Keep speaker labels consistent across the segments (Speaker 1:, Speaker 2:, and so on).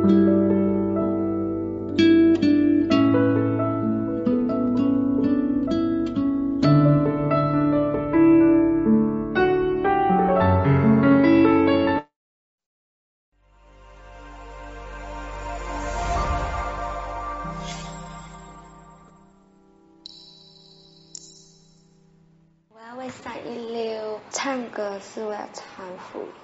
Speaker 1: 316唱歌是为了传福音。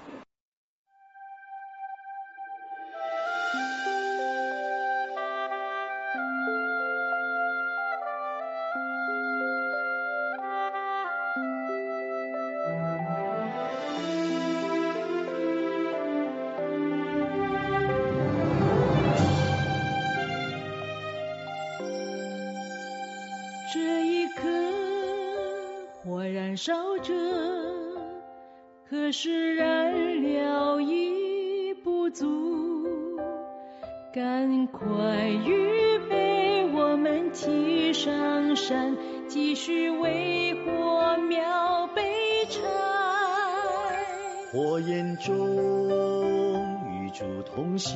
Speaker 2: 这一刻火燃烧着，可是燃料已不足，赶快预备，我们提上山，继续为火苗被柴。
Speaker 3: 火焰中与主同行，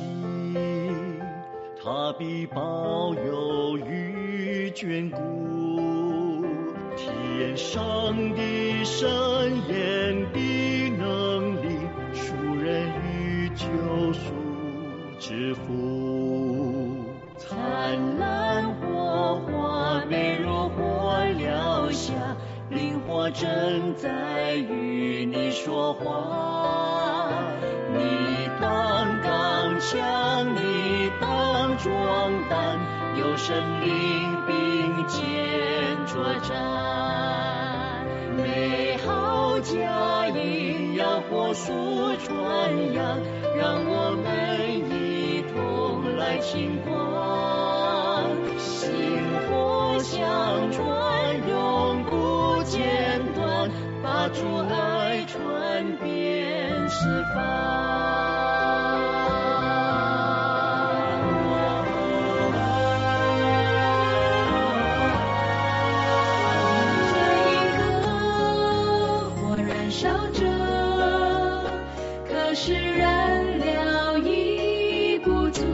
Speaker 3: 他必保佑与眷顾，体验上帝神验的能力，赎人与救赎之福。
Speaker 2: 灿烂火花美如火燎下，灵火正在与你说话。你当刚强，你当壮胆，有神灵并肩作战。美好佳音要火速传扬，让我们一同来庆光。薪火相传，永不间断，把主爱传遍四方。这一刻火燃烧着，可是燃料已不足，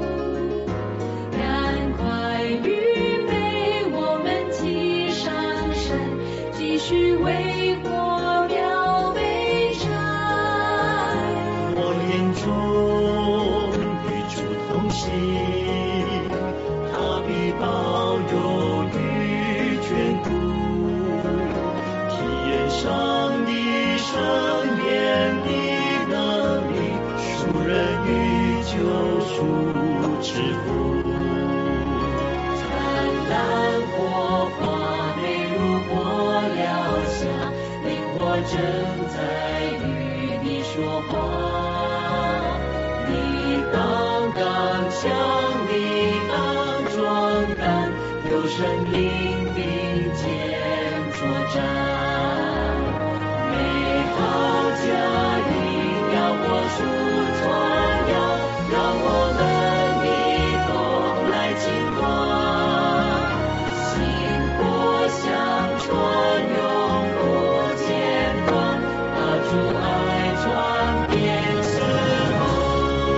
Speaker 2: 赶快预备，我们提上山，继续为火苗被柴。
Speaker 3: 火焰中与主同行，他必保佑与眷顾，体验上帝神验的能力，赎人与救赎之福。
Speaker 2: 灿烂火花美如火燎下，灵火正在与你说话。你当刚强，你当壮胆，有神灵并肩作战。美好佳音要火速传扬，让我们一同来庆光。薪火相传，永不间断，把主爱传遍四方。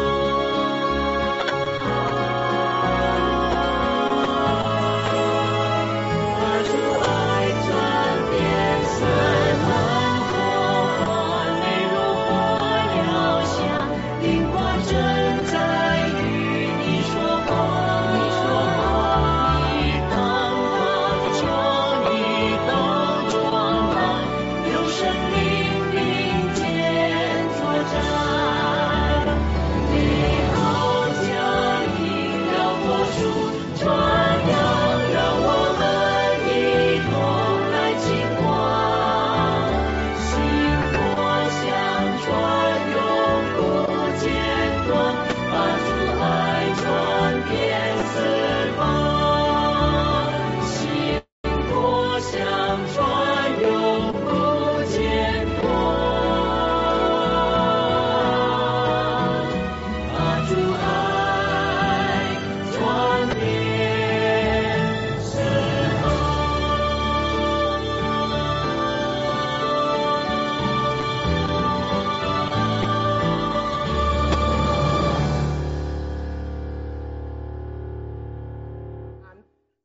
Speaker 2: 把主爱传遍四方，火花美如火燎下，灵火正在与你说话。你当刚强，你当壮胆，有神灵并肩作战。美好佳音要火速传扬，让我们一同来庆光。薪火相传，永不间断，把主爱传遍四方。薪火相传，永不间断，把主爱传遍四方。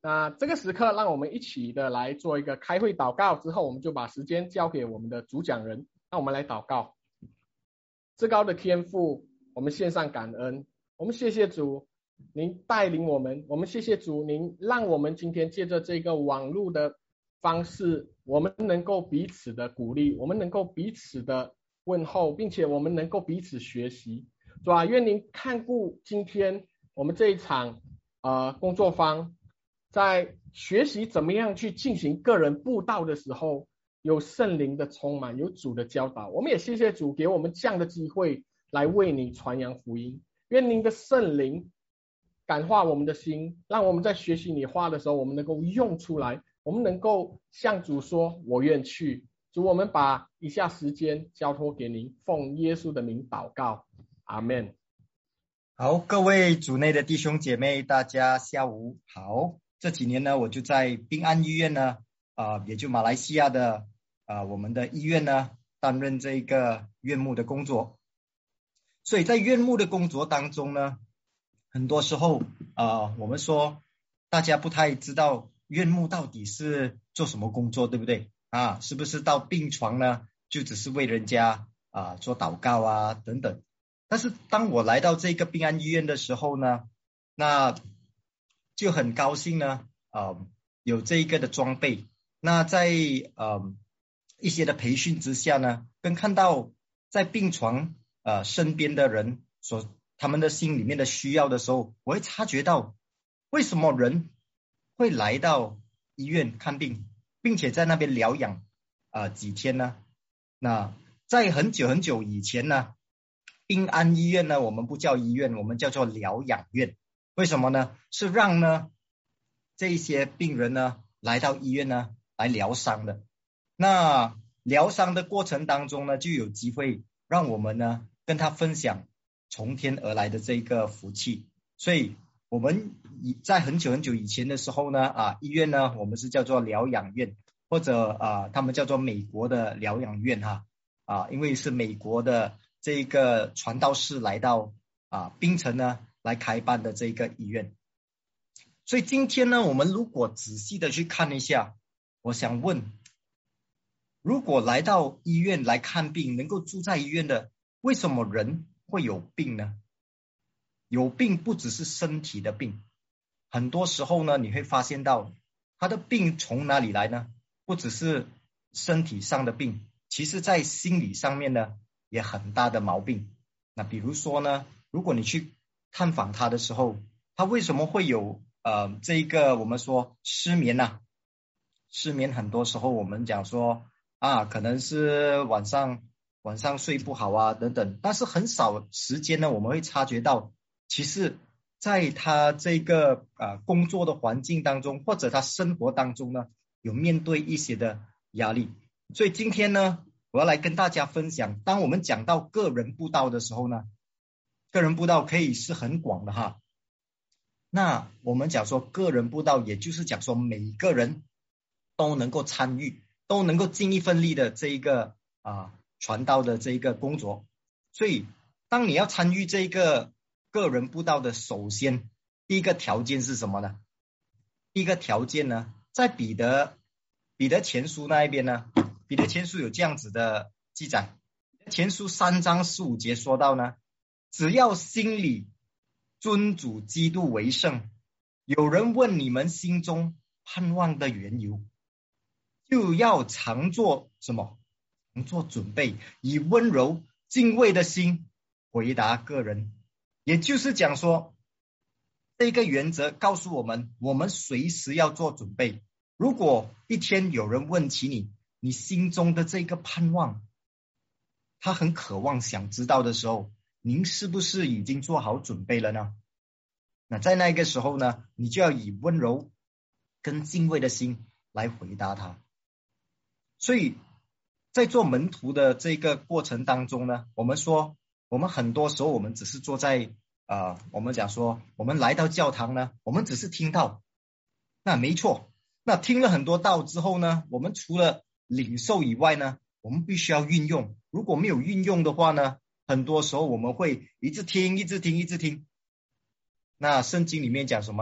Speaker 4: 那这个时刻让我们一起的来做一个开会祷告，之后我们就把时间交给我们的主讲人。那我们来祷告。至高的天父，我们献上感恩，我们谢谢主您带领我们，我们谢谢主您让我们今天借着这个网络的方式，我们能够彼此的鼓励，我们能够彼此的问候，并且我们能够彼此学习。主啊，愿您看顾今天我们这一场工作坊，在学习怎么样去进行个人布道的时候，有圣灵的充满，有主的教导。我们也谢谢主给我们这样的机会来为你传扬福音。愿您的圣灵感化我们的心，让我们在学习你话的时候，我们能够用出来，我们能够向主说我愿去。主，我们把以下时间交托给您，奉耶稣的名祷告，阿们。
Speaker 5: 好，各位主内的弟兄姐妹，大家下午好。这几年呢，我就在宾安医院呢，也就马来西亚的我们的医院呢，担任这个院牧的工作。所以在院牧的工作当中呢，很多时候我们说大家不太知道院牧到底是做什么工作，对不对是不是到病床呢就只是为人家做祷告等等。但是当我来到这个宾安医院的时候呢，那就很高兴呢有这一个的装备。那在一些的培训之下呢，跟看到在病床身边的人他们的心里面的需要的时候，我会察觉到为什么人会来到医院看病，并且在那边疗养几天呢。那在很久很久以前呢，宾安医院呢我们不叫医院，我们叫做疗养院。为什么呢？是让呢这些病人呢来到医院呢来疗伤的。那疗伤的过程当中呢，就有机会让我们呢跟他分享从天而来的这个福气。所以我们在很久很久以前的时候呢医院呢我们是叫做疗养院，或者他们叫做美国的疗养院因为是美国的这个传道士来到槟城呢来开办的这个医院。所以今天呢，我们如果仔细的去看一下，我想问，如果来到医院来看病，能够住在医院的，为什么人会有病呢？有病不只是身体的病，很多时候呢，你会发现到他的病从哪里来呢？不只是身体上的病，其实在心理上面呢也很大的毛病。那比如说呢，如果你去探访他的时候，他为什么会有这个我们说失眠呢？失眠很多时候我们讲说可能是晚上睡不好等等，但是很少时间呢我们会察觉到，其实在他这个工作的环境当中，或者他生活当中呢有面对一些的压力。所以今天呢我要来跟大家分享，当我们讲到个人布道的时候呢，个人布道可以是很广的那我们讲说个人布道，也就是讲说每一个人都能够参与，都能够尽一份力的这一个传道的这一个工作。所以当你要参与这个个人布道的，首先第一个条件是什么呢？第一个条件呢，在彼得前书那一边呢，彼得前书有这样子的记载，前书3章15节说到呢，只要心里尊主基督为圣，有人问你们心中盼望的缘由，就要常做什么？常做准备，以温柔敬畏的心回答个人。也就是讲说，这个原则告诉我们，我们随时要做准备。如果一天有人问起你心中的这个盼望，他很渴望想知道的时候，您是不是已经做好准备了呢？那在那个时候呢，你就要以温柔跟敬畏的心来回答他。所以在做门徒的这个过程当中呢，我们说我们很多时候我们只是坐在我们讲说我们来到教堂呢，我们只是听道，那没错，那听了很多道之后呢，我们除了领受以外呢，我们必须要运用。如果没有运用的话呢，很多时候我们会一直听。那圣经里面讲什么呢？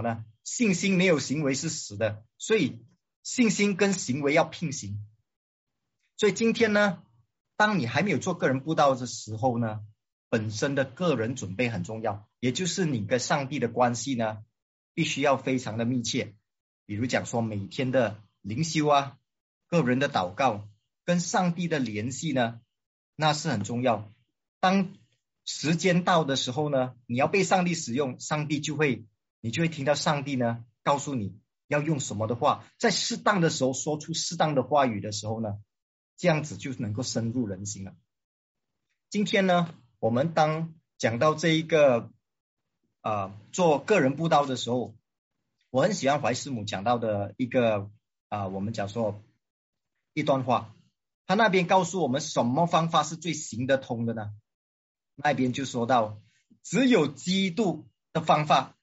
Speaker 5: 信心没有行为是死的，所以信心跟行为要并行。所以今天呢，当你还没有做个人布道的时候呢，本身的个人准备很重要，也就是你跟上帝的关系呢，必须要非常的密切。比如讲说每天的灵修啊，个人的祷告，跟上帝的联系呢，那是很重要。当时间到的时候呢，你要被上帝使用，你就会听到上帝呢告诉你要用什么的话，在适当的时候说出适当的话语的时候呢，这样子就能够深入人心了。今天呢，我们当讲到这一个做个人布道的时候，我很喜欢怀师母讲到的一个我们讲说一段话，他那边告诉我们什么方法是最行得通的呢？那边就说到，只有基督的方法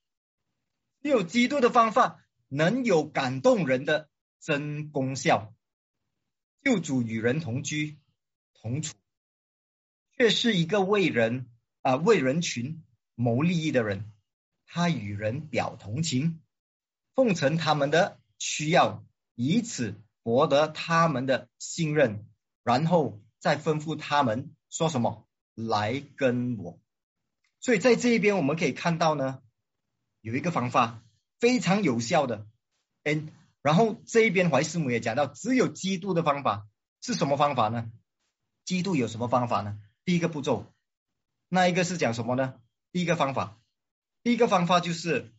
Speaker 5: 能有感动人的真功效。救主与人同居同处，却是一个为人群谋利益的人。他与人表同情，奉承他们的需要，以此博得他们的信任，然后再吩咐他们说什么？来跟我。所以在这一边我们可以看到呢，有一个方法非常有效的，然后这一边怀师母也讲到，只有基督的方法是什么方法呢？基督有什么方法呢？第一个步骤，那一个是讲什么呢？第一个方法就是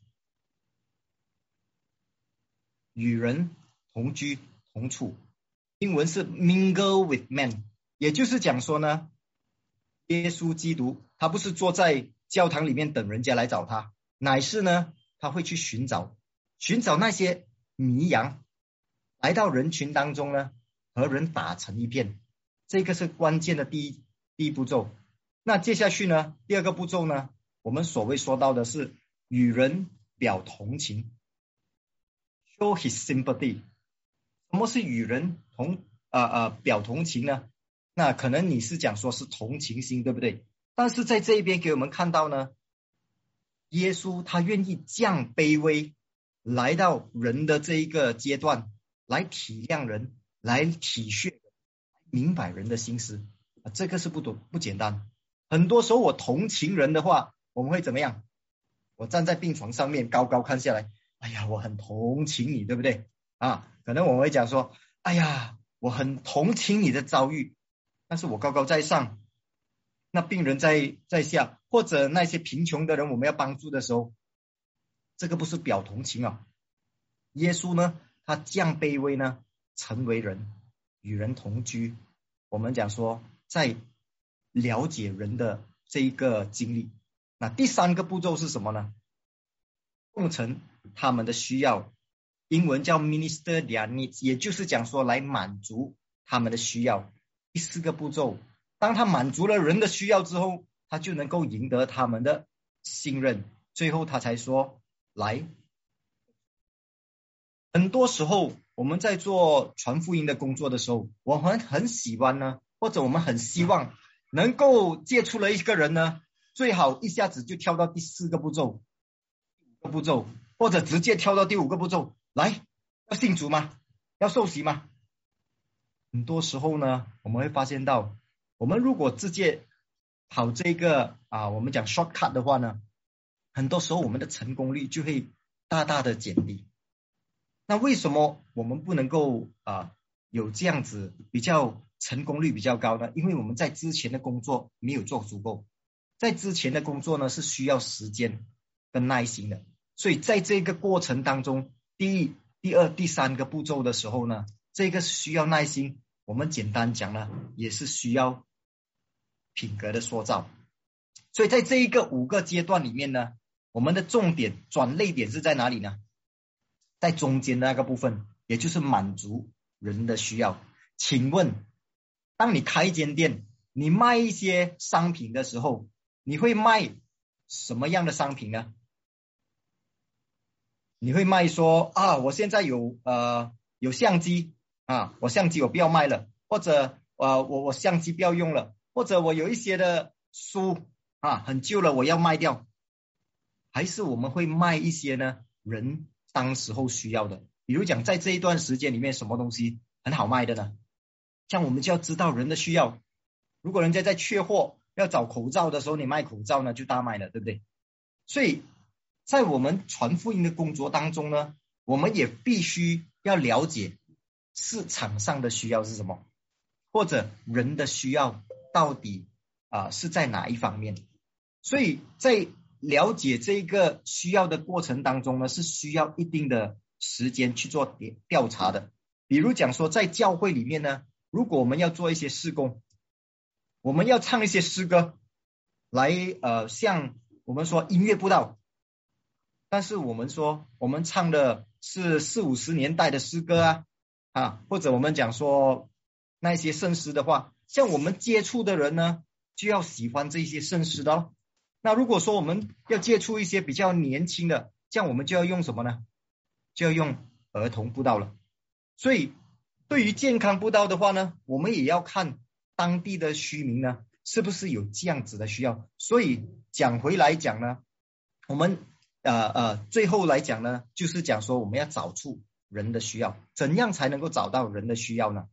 Speaker 5: 与人同居同处，英文是 mingle with men， 也就是讲说呢，耶稣基督他不是坐在教堂里面等人家来找他，乃是呢他会去寻找那些迷羊，来到人群当中呢，和人打成一片。这个是关键的第一步骤。那接下去呢，第二个步骤呢，我们所谓说到的是与人表同情 show his sympathy。 什么是与人表同情呢？那可能你是讲说是同情心，对不对？但是在这一边给我们看到呢，耶稣他愿意降卑微来到人的这一个阶段，来体谅人，来体恤人，明白人的心思，这个是不简单。很多时候我同情人的话，我们会怎么样？我站在病床上面高高看下来，哎呀，我很同情你，对不对？可能我们会讲说，哎呀，我很同情你的遭遇，但是我高高在上，那病人在下，或者那些贫穷的人我们要帮助的时候，这个不是表同情啊。耶稣呢，他降卑微呢，成为人，与人同居。我们讲说在了解人的这一个经历。那第三个步骤是什么呢？奉承他们的需要，英文叫 minister their needs， 也就是讲说来满足他们的需要。第四个步骤，当他满足了人的需要之后，他就能够赢得他们的信任，最后他才说来。很多时候我们在做传福音的工作的时候，我们很喜欢呢，或者我们很希望能够接触了一个人呢，最好一下子就跳到第四个步骤、第五个步骤，或者直接跳到第五个步骤。来，要信主吗？要受洗吗？很多时候呢，我们会发现到，我们如果直接跑这个我们讲 shortcut 的话呢，很多时候我们的成功率就会大大的减低。那为什么我们不能够有这样子比较成功率比较高呢？因为我们在之前的工作没有做足够，在之前的工作呢是需要时间跟耐心的，所以在这个过程当中，第一、第二、第三个步骤的时候呢，这个是需要耐心，我们简单讲呢，也是需要品格的塑造。所以在这一个5个阶段里面呢，我们的重点转捩点是在哪里呢？在中间的那个部分，也就是满足人的需要。请问，当你开一间店，你卖一些商品的时候，你会卖什么样的商品呢？你会卖说我现在有相机我相机我不要卖了，或者我相机不要用了，或者我有一些的书很旧了我要卖掉，还是我们会卖一些呢人当时候需要的。比如讲在这一段时间里面什么东西很好卖的呢？像我们就要知道人的需要，如果人家在缺货要找口罩的时候，你卖口罩呢就大卖了，对不对？所以在我们传福音的工作当中呢，我们也必须要了解市场上的需要是什么，或者人的需要到底是在哪一方面。所以在了解这个需要的过程当中呢，是需要一定的时间去做调查的。比如讲说在教会里面呢，如果我们要做一些事工，我们要唱一些诗歌来像我们说音乐布道，但是我们说我们唱的是40-50年代的诗歌或者我们讲说那些圣诗的话，像我们接触的人呢就要喜欢这些圣诗的哦。那如果说我们要接触一些比较年轻的，这样我们就要用什么呢？就要用儿童布道了。所以对于健康布道的话呢，我们也要看当地的居民呢是不是有这样子的需要。所以讲回来讲呢，我们最后来讲呢，就是讲说我们要找出人的需要，怎样才能够找到人的需要呢？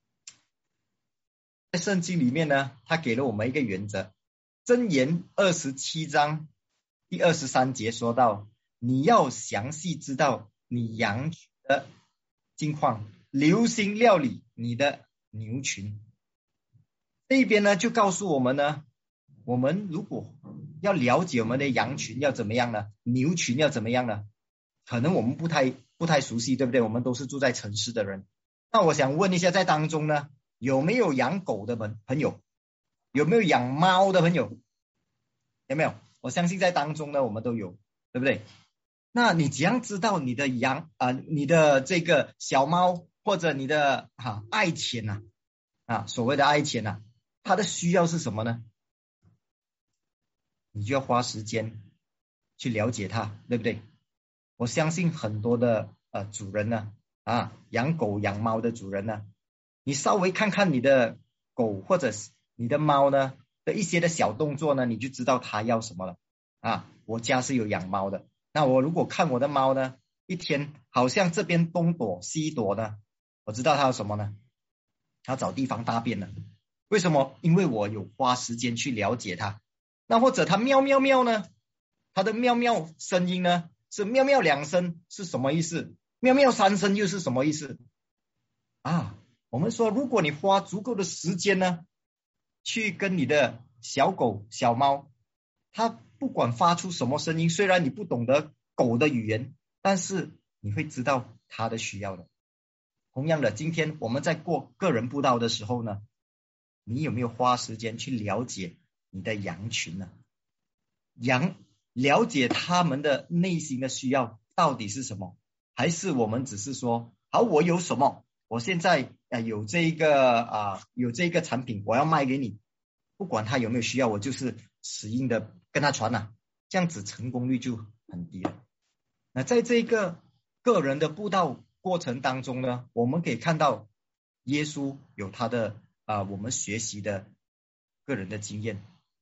Speaker 5: 在圣经里面呢，他给了我们一个原则，箴言27章第23节说到，你要详细知道你羊群的境况，留心料理你的牛群。这一边呢就告诉我们呢，我们如果要了解我们的羊群要怎么样呢，牛群要怎么样呢，可能我们不太熟悉，对不对？我们都是住在城市的人。那我想问一下，在当中呢，有没有养狗的朋友？有没有养猫的朋友？有没有？我相信在当中呢我们都有，对不对？那你怎样知道你的你的这个小猫或者你的爱犬所谓的爱犬它的需要是什么呢？你就要花时间去了解它，对不对？我相信很多的主人呢养狗养猫的主人呢，你稍微看看你的狗或者你的猫呢的一些的小动作呢，你就知道它要什么了我家是有养猫的，那我如果看我的猫呢，一天好像这边东躲西躲呢，我知道它要什么呢？它找地方大便了。为什么？因为我有花时间去了解它。那或者它喵喵喵呢，它的喵喵声音呢是喵喵2声是什么意思？喵喵3声又是什么意思我们说如果你花足够的时间呢去跟你的小狗小猫，它不管发出什么声音，虽然你不懂得狗的语言，但是你会知道它的需要的。同样的，今天我们在过个人布道的时候呢，你有没有花时间去了解你的羊群呢？了解他们的内心的需要到底是什么？还是我们只是说好我有什么，我现在有这个产品我要卖给你，不管他有没有需要，我就是死硬的跟他传这样子成功率就很低了。那在这个个人的布道过程当中呢，我们可以看到耶稣有他的我们学习的个人的经验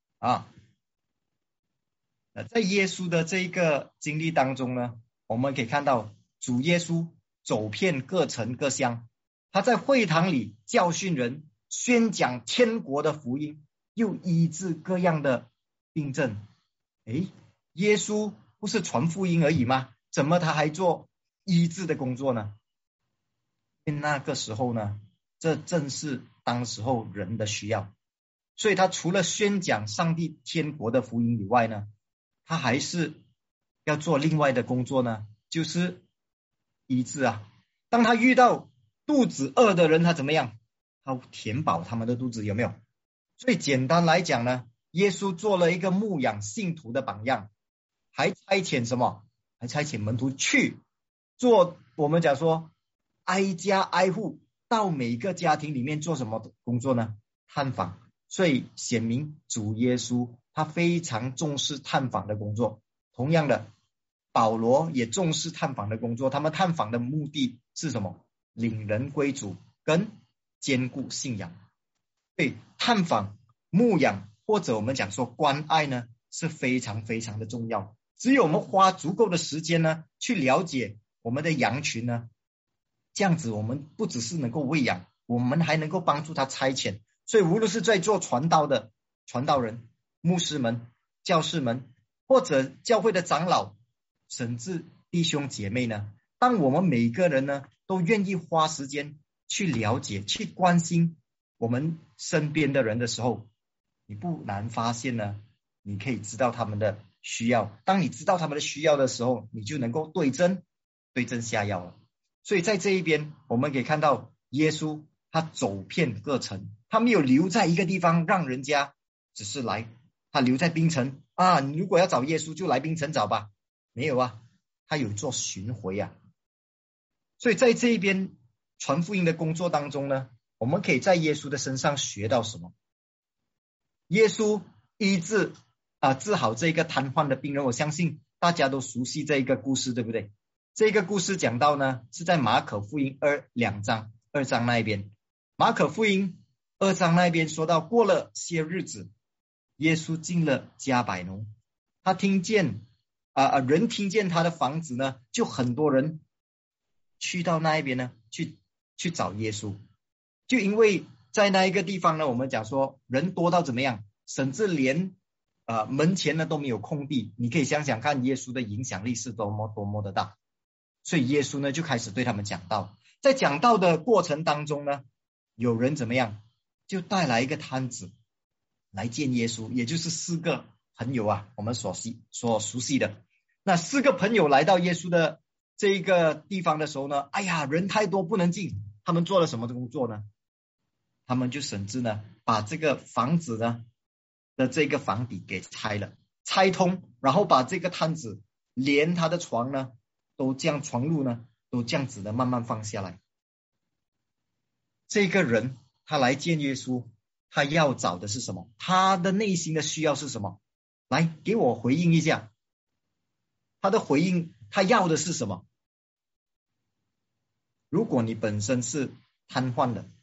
Speaker 5: 在耶稣的这一个经历当中呢，我们可以看到主耶稣走遍各城各乡，他在会堂里教训人，宣讲天国的福音，又医治各样的病症。耶稣不是传福音而已吗？怎么他还做医治的工作呢？那个时候呢，这正是当时候人的需要，所以他除了宣讲上帝天国的福音以外呢，他还是要做另外的工作呢，就是医治当他遇到肚子饿的人，他怎么样？他填饱他们的肚子，有没有？所以简单来讲呢，耶稣做了一个牧养信徒的榜样，还差遣什么？还差遣门徒去做，我们讲说挨家挨户到每个家庭里面做什么工作呢？探访。所以显明主耶稣他非常重视探访的工作。同样的，保罗也重视探访的工作，他们探访的目的是什么？领人归主跟坚固信仰。所以探访牧养或者我们讲说关爱呢是非常非常的重要。 只有我们花足够的时间呢，去了解我们的羊群呢，这样子我们不只是能够喂养，我们还能够帮助他差遣。所以无论是在做传道的传道人、牧师们、教士们，或者教会的长老，甚至弟兄姐妹呢，当我们每个人呢都愿意花时间去了解、去关心我们身边的人的时候，你不难发现呢，你可以知道他们的需要。当你知道他们的需要的时候，你就能够对症下药了。所以在这一边我们可以看到耶稣他走遍各城，他没有留在一个地方让人家只是来，他留在槟城啊，你如果要找耶稣就来槟城找吧，没有啊，他有做巡回啊。所以在这一边传福音的工作当中呢，我们可以在耶稣的身上学到什么？耶稣医治治好这个瘫痪的病人，我相信大家都熟悉这一个故事，对不对？这个故事讲到呢，是在马可福音2章那一边。马可福音2章那边说到，过了些日子，耶稣进了迦百农，他听见人听见他的房子呢，就很多人去到那一边呢，去找耶稣。就因为在那一个地方呢，我们讲说人多到怎么样，甚至连门前呢都没有空地。你可以想想看，耶稣的影响力是多么的大。所以耶稣呢就开始对他们讲道。在讲道的过程当中呢，有人怎么样，就带来一个摊子来见耶稣，也就是4个朋友啊，我们所熟悉的那4个朋友来到耶稣的这一个地方的时候呢，哎呀，人太多不能进。他们做了什么工作呢？他们就甚至呢把这个房子呢的这个房底给拆通，然后把这个摊子连他的床呢都这样，床褥呢都这样子的慢慢放下来。这个人他来见耶稣，他要找的是什么？他的内心的需要是什么？来给我回应一下，他的回应他要的是什么？如果你本身是瘫痪的，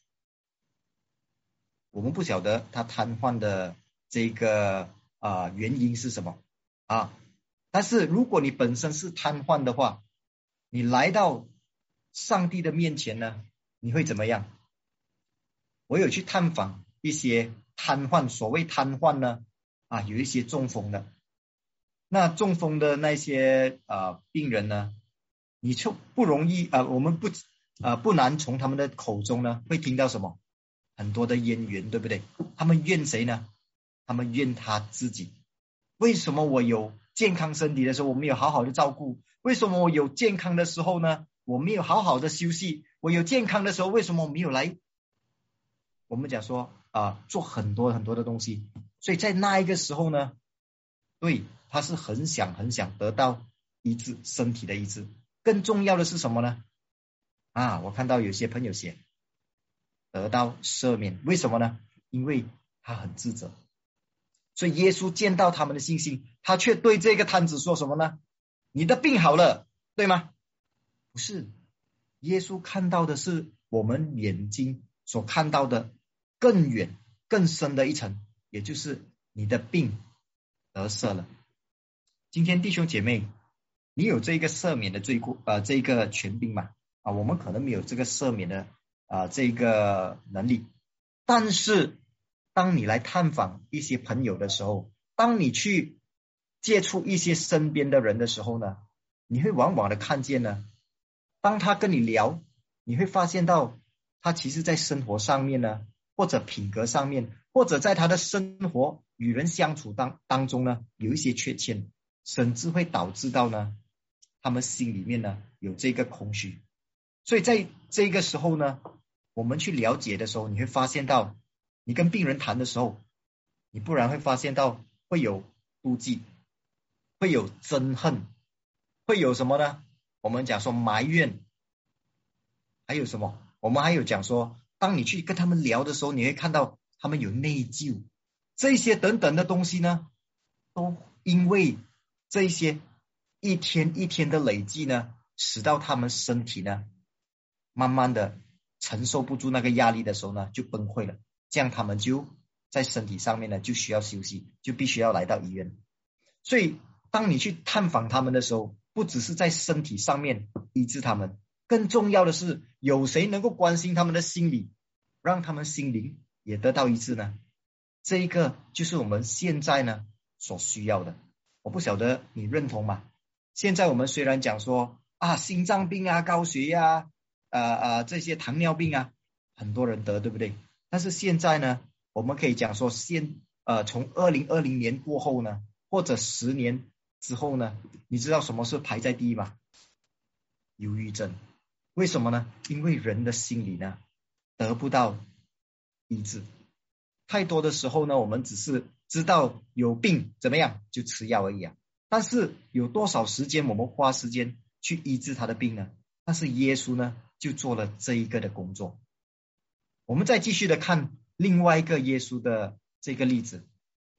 Speaker 5: 我们不晓得他瘫痪的这个原因是什么但是如果你本身是瘫痪的话，你来到上帝的面前呢，你会怎么样？我有去探访一些瘫痪，所谓瘫痪呢有一些中风的。那中风的那些病人呢，你就不容易我们不难从他们的口中呢会听到什么？很多的怨言，对不对？他们怨谁呢？他们怨他自己。为什么我有健康身体的时候我没有好好的照顾？为什么我有健康的时候呢我没有好好的休息？我有健康的时候为什么我没有来？我们讲说做很多的东西。所以在那一个时候呢，对，他是很想得到医治，身体的医治。更重要的是什么呢？我看到有些朋友写得到赦免，为什么呢？因为他很自责。所以耶稣见到他们的信心，他却对这个摊子说什么呢？你的病好了，对吗？不是，耶稣看到的是我们眼睛所看到的更远更深的一层，也就是你的病得赦了。今天弟兄姐妹，你有这个赦免的罪过这个权柄吗？我们可能没有这个赦免的这个能力，但是当你来探访一些朋友的时候，当你去接触一些身边的人的时候呢，你会往往的看见呢，当他跟你聊，你会发现到他其实在生活上面呢，或者品格上面，或者在他的生活与人相处当中呢，有一些缺陷，甚至会导致到呢，他们心里面呢有这个空虚。所以在这个时候呢，我们去了解的时候，你会发现到，你跟病人谈的时候，你不然会发现到会有妒忌，会有憎恨，会有什么呢？我们讲说埋怨，还有什么？我们还有讲说，当你去跟他们聊的时候，你会看到他们有内疚，这些等等的东西呢，都因为这些一天一天的累积呢，使到他们身体呢慢慢的承受不住那个压力的时候呢，就崩溃了。这样他们就在身体上面呢就需要休息，就必须要来到医院。所以当你去探访他们的时候，不只是在身体上面医治他们，更重要的是有谁能够关心他们的心理，让他们心灵也得到医治呢？这一个就是我们现在呢所需要的。我不晓得你认同吗？现在我们虽然讲说心脏病高血压这些糖尿病很多人得，对不对？但是现在呢，我们可以讲说从2020年过后呢，或者10年之后呢，你知道什么是排在第一吗？忧郁症。为什么呢？因为人的心理呢得不到医治。太多的时候呢，我们只是知道有病怎么样就吃药而已但是有多少时间我们花时间去医治他的病呢？但是耶稣呢就做了这一个的工作。我们再继续的看另外一个耶稣的这个例子，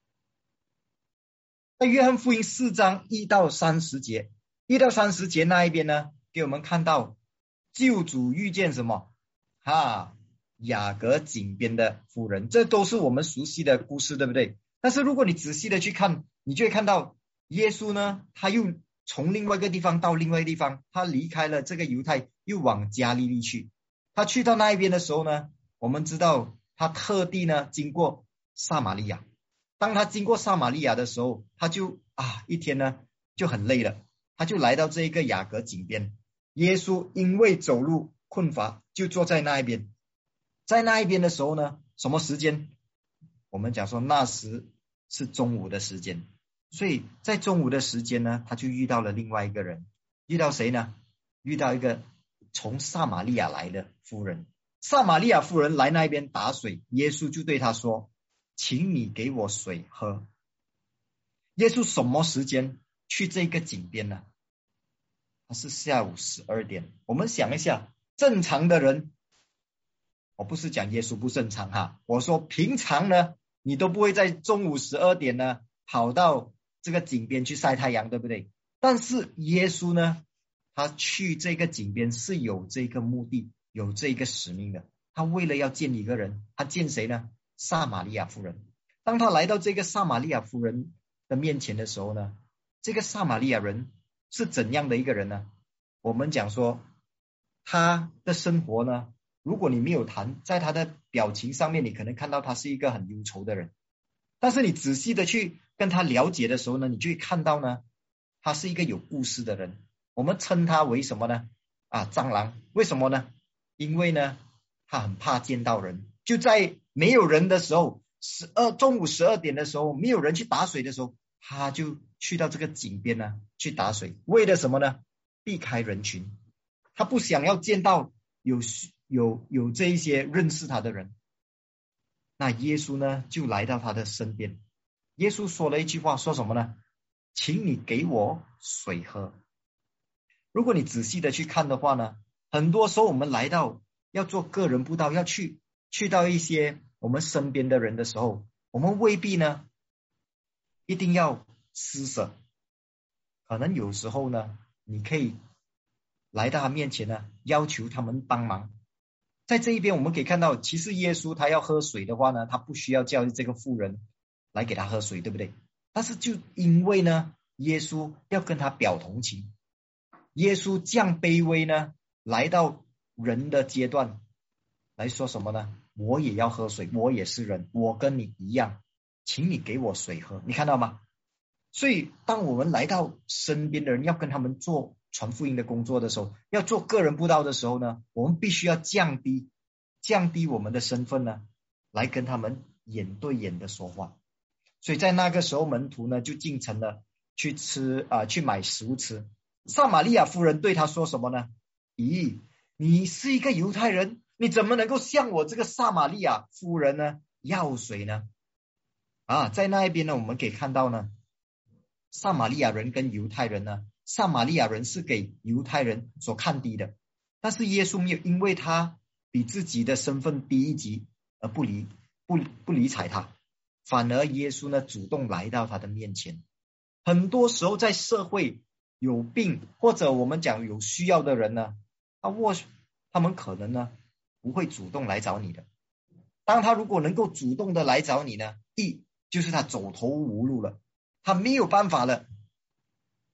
Speaker 5: 在约翰福音4章1到30节，1到30节那一边呢，给我们看到救主遇见什么？雅各井边的妇人，这都是我们熟悉的故事，对不对？但是如果你仔细的去看，你就会看到耶稣呢，他又从另外一个地方到另外一个地方，他离开了这个犹太，又往加利利去。他去到那一边的时候呢，我们知道他特地呢经过撒玛利亚。当他经过撒玛利亚的时候，他就一天呢就很累了，他就来到这个雅各井边。耶稣因为走路困乏，就坐在那一边。在那一边的时候呢，什么时间？我们讲说那时是中午的时间，所以在中午的时间呢，他就遇到了另外一个人。遇到谁呢？遇到一个从撒玛利亚来的妇人。撒玛利亚妇人来那边打水，耶稣就对他说，请你给我水喝。耶稣什么时间去这个井边呢？他是下午12点。我们想一下，正常的人，我不是讲耶稣不正常我说平常呢，你都不会在中午12点呢跑到这个井边去晒太阳，对不对？但是耶稣呢，他去这个井边是有这个目的，有这个使命的。他为了要见一个人，他见谁呢？撒玛利亚妇人。当他来到这个撒玛利亚妇人的面前的时候呢，这个撒玛利亚人是怎样的一个人呢？我们讲说他的生活呢，如果你没有谈，在他的表情上面，你可能看到他是一个很忧愁的人。但是你仔细的去跟他了解的时候呢，你就会看到呢，他是一个有故事的人。我们称他为什么呢？蟑螂。为什么呢？因为呢，他很怕见到人。就在没有人的时候，中午12点的时候，没有人去打水的时候，他就去到这个井边呢去打水。为了什么呢？避开人群。他不想要见到有这一些认识他的人。那耶稣呢就来到他的身边。耶稣说了一句话，说什么呢？请你给我水喝。如果你仔细的去看的话呢，很多时候我们来到要做个人布道，要去到一些我们身边的人的时候，我们未必呢一定要施舍。可能有时候呢，你可以来到他面前呢，要求他们帮忙。在这一边我们可以看到，其实耶稣他要喝水的话呢，他不需要叫这个妇人来给他喝水，对不对？但是就因为呢，耶稣要跟他表同情，耶稣降卑微呢，来到人的阶段来说什么呢？我也要喝水，我也是人，我跟你一样，请你给我水喝。你看到吗？所以当我们来到身边的人，要跟他们做传福音的工作的时候，要做个人布道的时候呢，我们必须要降低我们的身份呢，来跟他们眼对眼的说话。所以在那个时候，门徒呢就进城了，去买食物吃。撒玛利亚妇人对他说什么呢？咦，你是一个犹太人，你怎么能够向我这个撒玛利亚妇人呢要水呢？在那一边呢，我们可以看到呢，撒玛利亚人跟犹太人呢，撒玛利亚人是给犹太人所看低的，但是耶稣没有因为他比自己的身份低一级而不理睬他，反而耶稣呢主动来到他的面前。很多时候在社会有病或者我们讲有需要的人呢，他们可能呢不会主动来找你的。当他如果能够主动的来找你呢，就是他走投无路了，他没有办法了，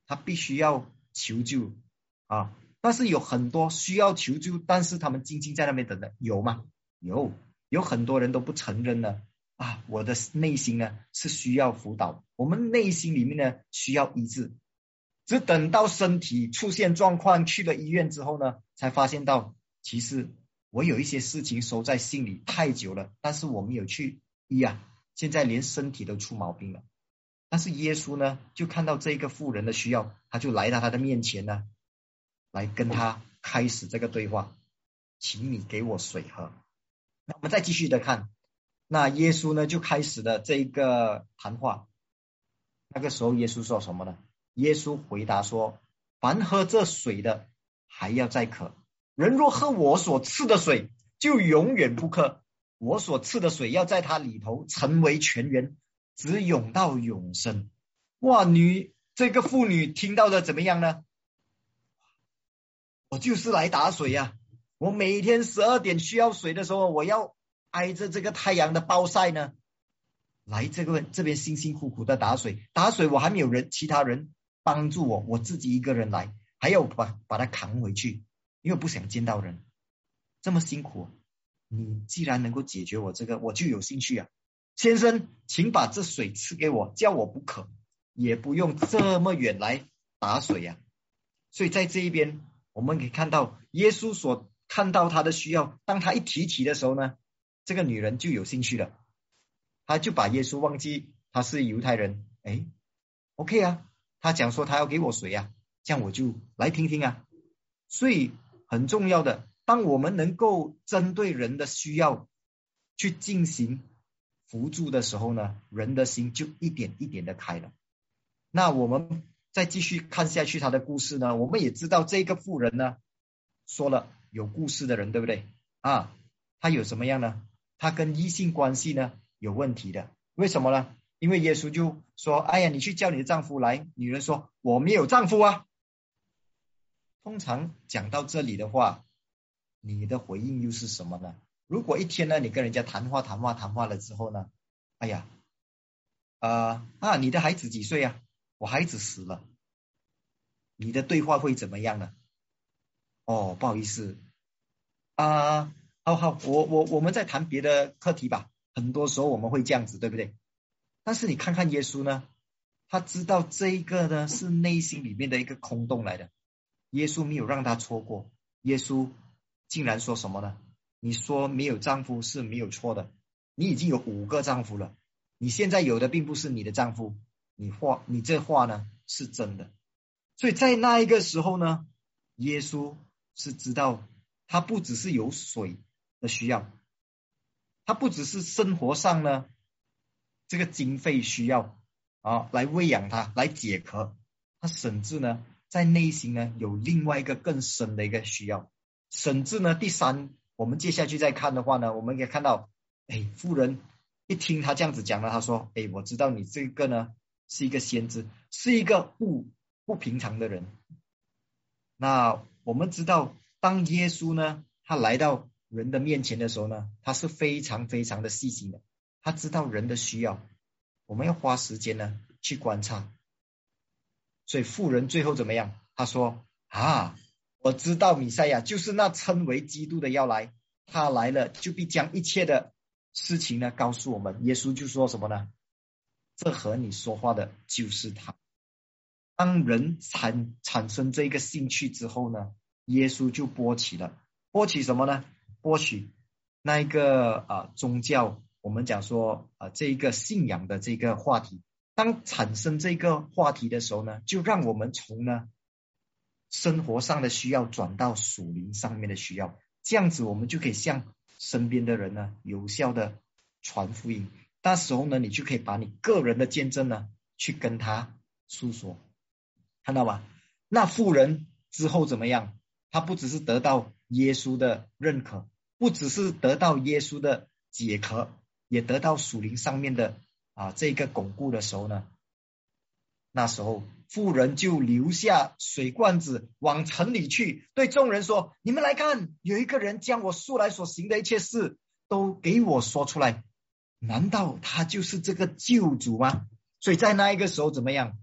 Speaker 5: 他必须要求救啊。但是有很多需要求救，但是他们静静在那边等的，有吗？有很多人都不承认呢啊，我的内心呢是需要辅导，我们内心里面呢需要医治，只等到身体出现状况，去了医院之后呢，才发现到其实我有一些事情收在心里太久了，但是我没有去医啊，现在连身体都出毛病了。但是耶稣呢，就看到这个妇人的需要，他就来到他的面前呢，来跟他开始这个对话，请你给我水喝。那我们再继续的看，那耶稣呢就开始了这个谈话。那个时候耶稣说什么呢？耶稣回答说，凡喝这水的还要再渴，人若喝我所赐的水，就永远不渴，我所赐的水要在他里头成为泉源，直涌到永生。哇，这个妇女听到的怎么样呢？我就是来打水啊，我每天12点需要水的时候，我要挨着这个太阳的暴晒呢，来这边辛辛苦苦的打水我还没有其他人帮助我自己一个人来，还要把它扛回去，因为我不想见到人，这么辛苦，你既然能够解决我这个，我就有兴趣啊。先生，请把这水赐给我，叫我不渴，也不用这么远来打水啊。所以在这一边我们可以看到耶稣所看到他的需要，当他一提起的时候呢，这个女人就有兴趣了，他就把耶稣忘记他是犹太人。OK 啊，他讲说他要给我水啊，这样我就来听听啊。所以很重要的，当我们能够针对人的需要去进行扶助的时候呢，人的心就一点一点的开了。那我们再继续看下去他的故事呢，我们也知道这个妇人呢，说了有故事的人，对不对啊？他有什么样呢？他跟异性关系呢有问题的。为什么呢？因为耶稣就说，哎呀，你去叫你的丈夫来。女人说，我没有丈夫啊。通常讲到这里的话，你的回应又是什么呢？如果一天呢，你跟人家谈话了之后呢，哎呀，你的孩子几岁啊？我孩子死了。你的对话会怎么样呢？哦，不好意思好，我们再谈别的课题吧。很多时候我们会这样子，对不对？但是你看看耶稣呢，他知道这一个呢是内心里面的一个空洞来的，耶稣没有让他错过。耶稣竟然说什么呢？你说没有丈夫是没有错的，你已经有5个丈夫了，你现在有的并不是你的丈夫，你这话呢是真的。所以在那一个时候呢，耶稣是知道他不只是有水的需要，他不只是生活上呢这个经费需要来喂养他，来解渴，他甚至呢在内心呢有另外一个更深的一个需要。甚至呢第3，我们接下去再看的话呢，我们可以看到妇人一听他这样子讲了，他说我知道你这个呢是一个先知，是一个不平常的人。那我们知道当耶稣呢他来到人的面前的时候呢，他是非常非常的细心的，他知道人的需要，我们要花时间呢去观察。所以妇人最后怎么样？他说我知道弥赛亚就是那称为基督的要来，他来了就必将一切的事情呢告诉我们。耶稣就说什么呢？这和你说话的就是他。当人产生这个兴趣之后呢，耶稣就拨起什么呢？拨起那一个宗教，我们讲说这一个信仰的这个话题。当产生这个话题的时候呢，就让我们从呢生活上的需要转到属灵上面的需要，这样子我们就可以向身边的人呢有效的传福音。那时候呢，你就可以把你个人的见证呢去跟他诉说，看到吗？那妇人之后怎么样？他不只是得到耶稣的认可，不只是得到耶稣的解渴，也得到属灵上面的这个巩固的时候呢，那时候妇人就留下水罐子往城里去，对众人说，你们来看，有一个人将我素来所行的一切事都给我说出来，难道他就是这个救主吗？所以在那一个时候怎么样？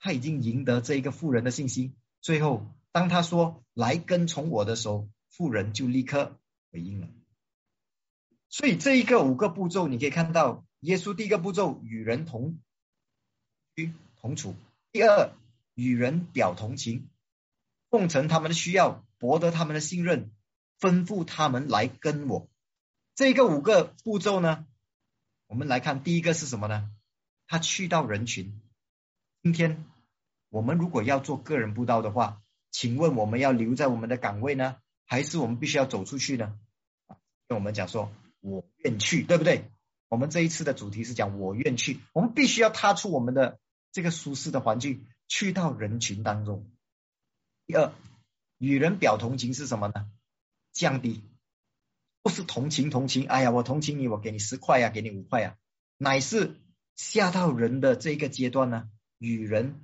Speaker 5: 他已经赢得这一个妇人的信心。最后当他说来跟从我的时候，妇人就立刻回应了。所以这一个5个步骤你可以看到，耶稣第一个步骤与人同居同处，第二与人表同情，奉承他们的需要，博得他们的信任，吩咐他们来跟我。这个5个步骤呢，我们来看第一个是什么呢？他去到人群。今天我们如果要做个人布道的话，请问我们要留在我们的岗位呢，还是我们必须要走出去呢？我们讲说我愿去，对不对？我们这一次的主题是讲我愿去，我们必须要踏出我们的这个舒适的环境，去到人群当中。第二，与人表同情是什么呢？降低，不是同情，哎呀我同情你，我给你10块啊，给你5块啊，乃是下到人的这个阶段呢，与人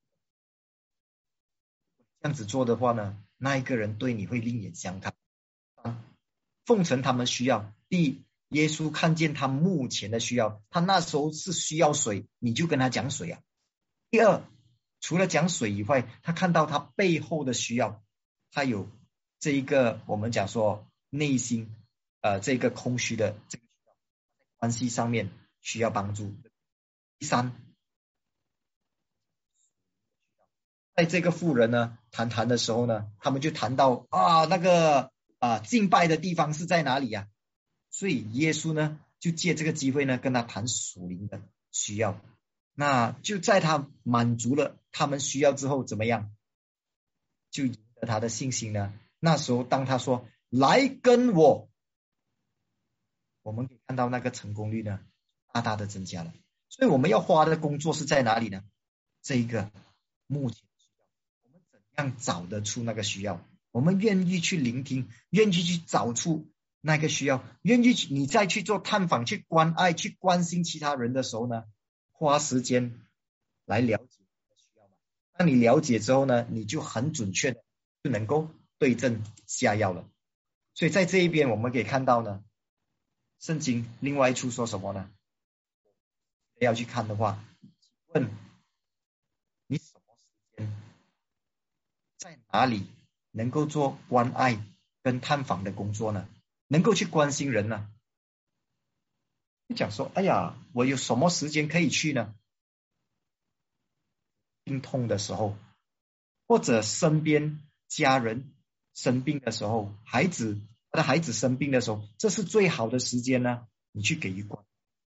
Speaker 5: 这样子做的话呢，那一个人对你会另眼相看。奉承他们需要。第一，耶稣看见他目前的需要，他那时候是需要水，你就跟他讲水啊。第二，除了讲水以外，他看到他背后的需要，他有这一个我们讲说内心这个空虚的这个关系上面需要帮助。第三，在这个妇人呢谈的时候呢，他们就谈到那个敬拜的地方是在哪里啊？所以耶稣呢就借这个机会呢跟他谈属灵的需要。那就在他满足了他们需要之后怎么样？就赢得他的信心呢。那时候当他说来跟我，我们可以看到那个成功率呢大大的增加了。所以我们要花的工作是在哪里呢？这一个目前需要，我们怎样找得出那个需要？我们愿意去聆听，愿意去找出那个需要，愿意你再去做探访，去关爱，去关心其他人的时候呢，花时间来了解需要。当你了解之后呢，你就很准确的就能够对症下药了。所以在这一边我们可以看到呢，圣经另外一处说什么呢？要去看的话，问你什么时间在哪里能够做关爱跟探访的工作呢？能够去关心人呢？你讲说哎呀我有什么时间可以去呢？病痛的时候，或者身边家人生病的时候，他的孩子生病的时候，这是最好的时间呢，你去给予关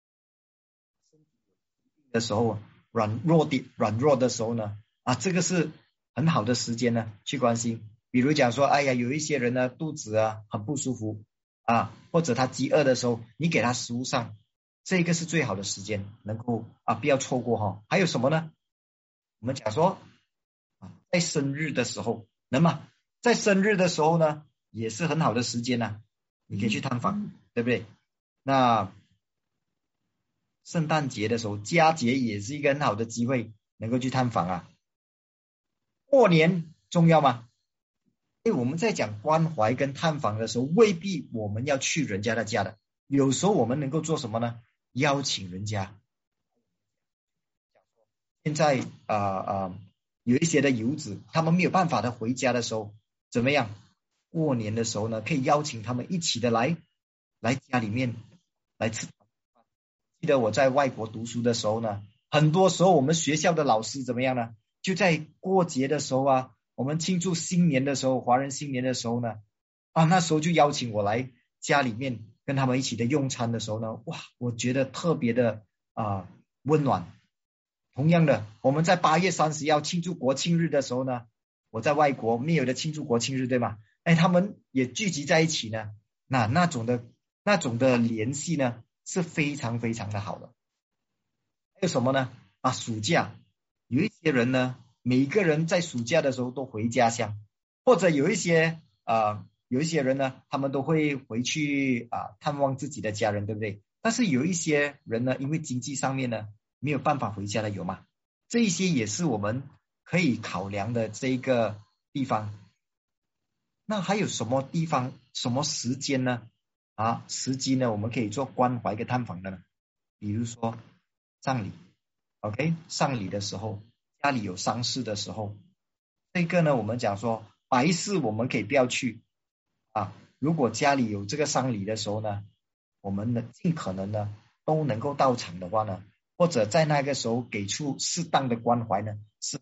Speaker 5: 的时候，软弱的时候呢，这个是很好的时间呢去关心。比如讲说哎呀有一些人呢肚子很不舒服或者他饥饿的时候，你给他食物上，这个是最好的时间，能够不要错过还有什么呢？我们讲说在生日的时候，那么在生日的时候呢也是很好的时间呢，你可以去探访，对不对？那圣诞节的时候，佳节也是一个很好的机会能够去探访过年重要吗？我们在讲关怀跟探访的时候，未必我们要去人家的家的，有时候我们能够做什么呢？邀请人家。现在有一些的游子，他们没有办法的回家的时候，怎么样？过年的时候呢，可以邀请他们一起的来家里面来吃。记得我在外国读书的时候呢，很多时候我们学校的老师怎么样呢？就在过节的时候我们庆祝新年的时候，华人新年的时候呢，那时候就邀请我来家里面跟他们一起的用餐的时候呢，哇，我觉得特别的温暖。同样的，我们在8月30要庆祝国庆日的时候呢，我在外国没有的庆祝国庆日，对吗？他们也聚集在一起呢，那种的联系呢是非常非常的好的。还有什么呢？暑假有一些人呢，每一个人在暑假的时候都回家乡，或者有一些人呢，他们都会回去探望自己的家人，对不对？但是有一些人呢，因为经济上面呢没有办法回家的，有吗？这一些也是我们可以考量的这一个地方。那还有什么地方什么时间呢？时机呢我们可以做关怀跟探访的呢？比如说丧礼， OK， 丧礼的时候， 家里有丧事的时候，这个呢我们讲说白事我们可以不要去啊，如果家里有这个丧礼的时候呢，我们呢尽可能呢都能够到场的话呢，或者在那个时候给出适当的关怀呢，是。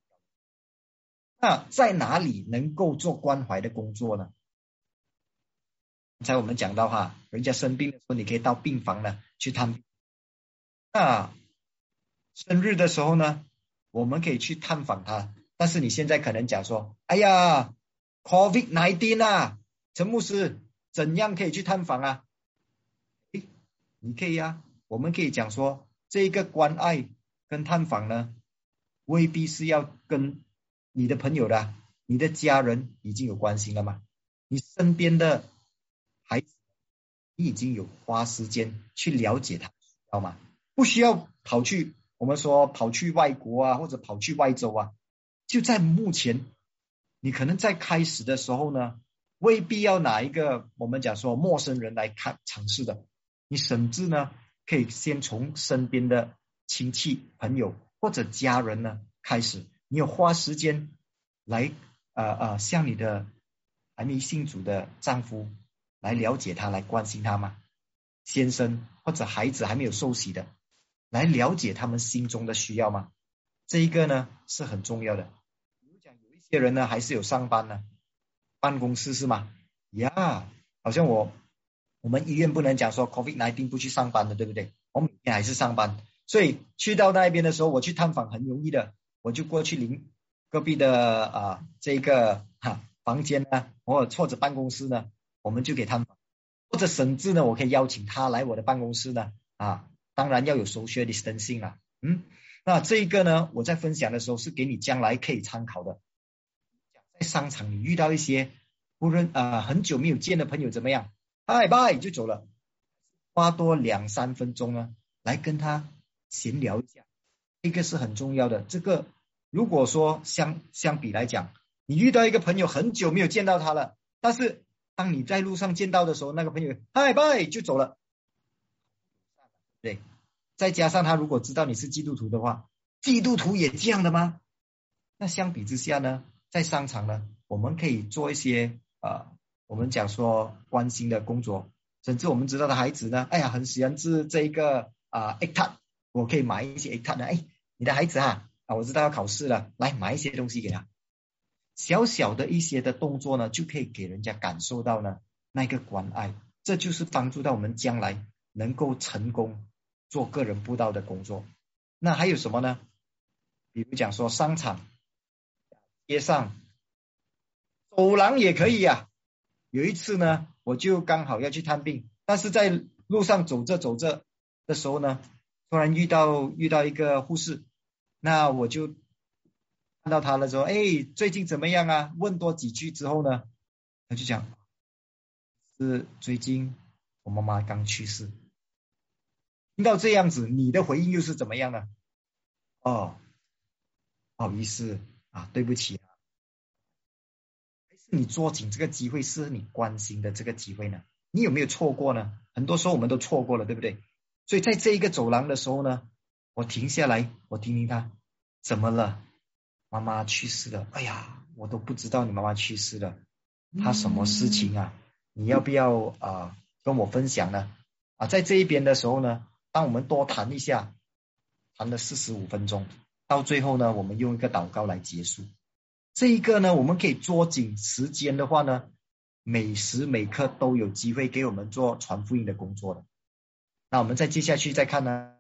Speaker 5: 那在哪里能够做关怀的工作呢？刚才我们讲到哈，人家生病的时候，你可以到病房呢去探病。那生日的时候呢，我们可以去探访他。但是你现在可能讲说，哎呀 ，COVID-19 啊，陈牧师怎样可以去探访啊？你可以啊，我们可以讲说，这个关爱跟探访呢，未必是要跟你的朋友的，你的家人已经有关系了吗？你身边的孩子，你已经有花时间去了解他，知道吗？不需要跑去我们说跑去外国啊，或者跑去外州啊，就在目前，你可能在开始的时候呢，未必要拿一个我们讲说陌生人来看尝试的，你甚至呢可以先从身边的亲戚朋友或者家人呢开始。你有花时间来向你的还没信主的丈夫来了解他，来关心他吗？先生或者孩子还没有受洗的，来了解他们心中的需要吗？这一个呢是很重要的。比如讲有一些人呢还是有上班呢，办公室是吗？呀，好像我们医院不能讲说 COVID-19 不去上班的，对不对？我每天还是上班，所以去到那边的时候，我去探访很容易的。我就过去隔壁的这个房间呢，或者办公室呢，我们就给探访，或者甚至呢，我可以邀请他来我的办公室呢，当然要有 social distancing 啦，那这一个呢，我在分享的时候是给你将来可以参考的。在商场你遇到一些很久没有见的朋友怎么样？嗨拜就走了，花多2-3分钟呢，来跟他闲聊一下。这个是很重要的。这个如果说相比来讲，你遇到一个朋友很久没有见到他了，但是当你在路上见到的时候，那个朋友嗨拜就走了，对，再加上他如果知道你是基督徒的话，基督徒也这样的吗？那相比之下呢，在商场呢，我们可以做一些我们讲说关心的工作，甚至我们知道的孩子呢，哎呀很喜欢吃这个egg tart， 我可以买一些egg tart呢，你的孩子我知道要考试了，来买一些东西给他。小小的一些的动作呢，就可以给人家感受到呢那个关爱，这就是帮助到我们将来能够成功做个人布道的工作。那还有什么呢？比如讲说商场、街上、走廊也可以啊。有一次呢，我就刚好要去探病，但是在路上走着的时候呢，突然遇到一个护士，那我就看到他了说，最近怎么样啊？问多几句之后呢，他就讲是最近我妈妈刚去世。听到这样子，你的回应又是怎么样呢？不好意思对不起还是你捉紧这个机会，是你关心的这个机会呢？你有没有错过呢？很多时候我们都错过了，对不对？所以在这一个走廊的时候呢，我停下来，我听听他怎么了。妈妈去世了，哎呀，我都不知道你妈妈去世了，她什么事情啊？你要不要跟我分享呢？在这一边的时候呢，当我们多谈一下，谈了45分钟，到最后呢，我们用一个祷告来结束。这一个呢，我们可以捉紧时间的话呢，每时每刻都有机会给我们做传福音的工作的。那我们再接下去再看呢，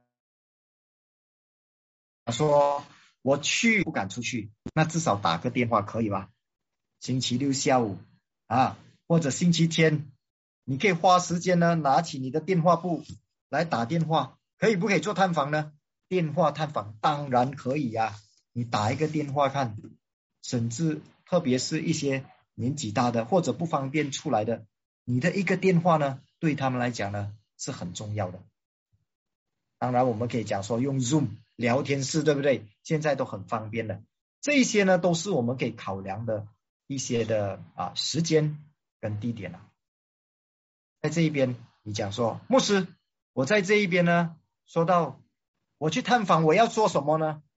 Speaker 5: 说我不敢出去，那至少打个电话可以吧？星期六下午或者星期天，你可以花时间呢，拿起你的电话簿来打电话，可以不可以做探访呢？电话探访当然可以你打一个电话看，甚至特别是一些年纪大的或者不方便出来的，你的一个电话呢，对他们来讲呢是很重要的。当然我们可以讲说用 Zoom 聊天室，对不对？现在都很方便的，这一些呢都是我们可以考量的一些的时间跟地点在这一边你讲说，牧师，我在这一边呢，说到我去探访，我要做什么呢？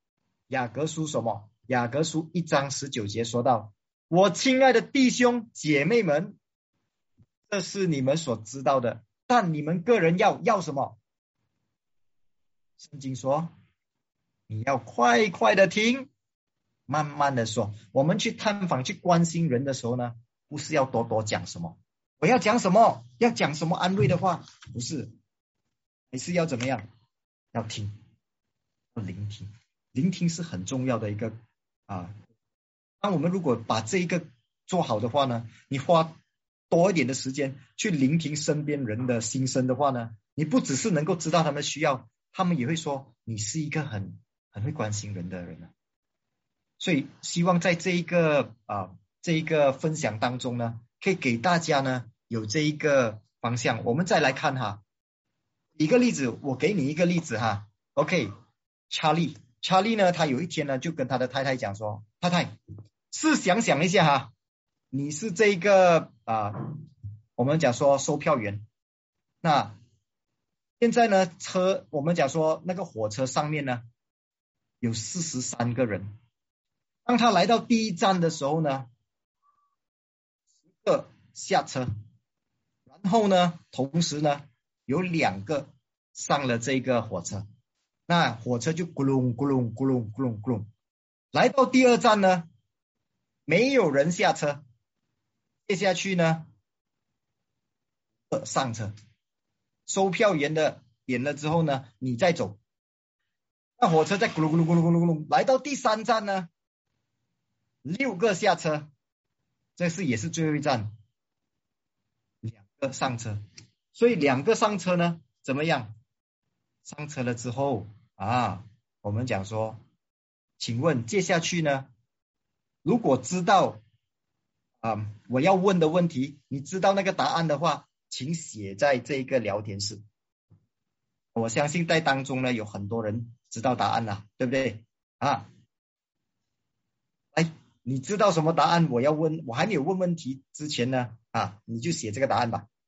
Speaker 5: 雅各书什么？雅各书1章19节说到，我亲爱的弟兄姐妹们，这是你们所知道的，但你们个人要什么？圣经说你要快快的听，慢慢的说。我们去探访去关心人的时候呢，不是要多多讲什么，我要讲什么，要讲什么安慰的话，不是，还是要怎么样？要听，要聆听。聆听是很重要的一个当我们如果把这一个做好的话呢，你花多一点的时间去聆听身边人的心声的话呢，你不只是能够知道他们需要，他们也会说你是一个很会关心人的人。所以希望在这一个分享当中呢，可以给大家呢有这一个方向。我们再来看一个例子，我给你一个例子OK， 查理呢，他有一天呢就跟他的太太讲说，太太，试想一下你是这个我们讲说售票员，那现在呢我们讲说那个火车上面呢有43个人，当他来到第一站的时候呢，10个下车，然后呢同时呢有2个上了这个火车，那火车就咕隆咕隆咕隆咕隆咕隆，来到第2站呢没有人下车，接下去呢上车，售票员的点了之后呢你再走，那火车再咕噜咕噜咕噜咕噜咕噜，来到第3站呢6个下车，这也是最后一站，2个上车，所以2个上车呢怎么样？上车了之后我们讲说，请问接下去呢，如果知道我要问的问题，你知道那个答案的话，请写在这个聊天室。我相信在当中呢有很多人知道答案了，对不对来，你知道什么答案？我还没有问问题之前呢你就写这个答案吧。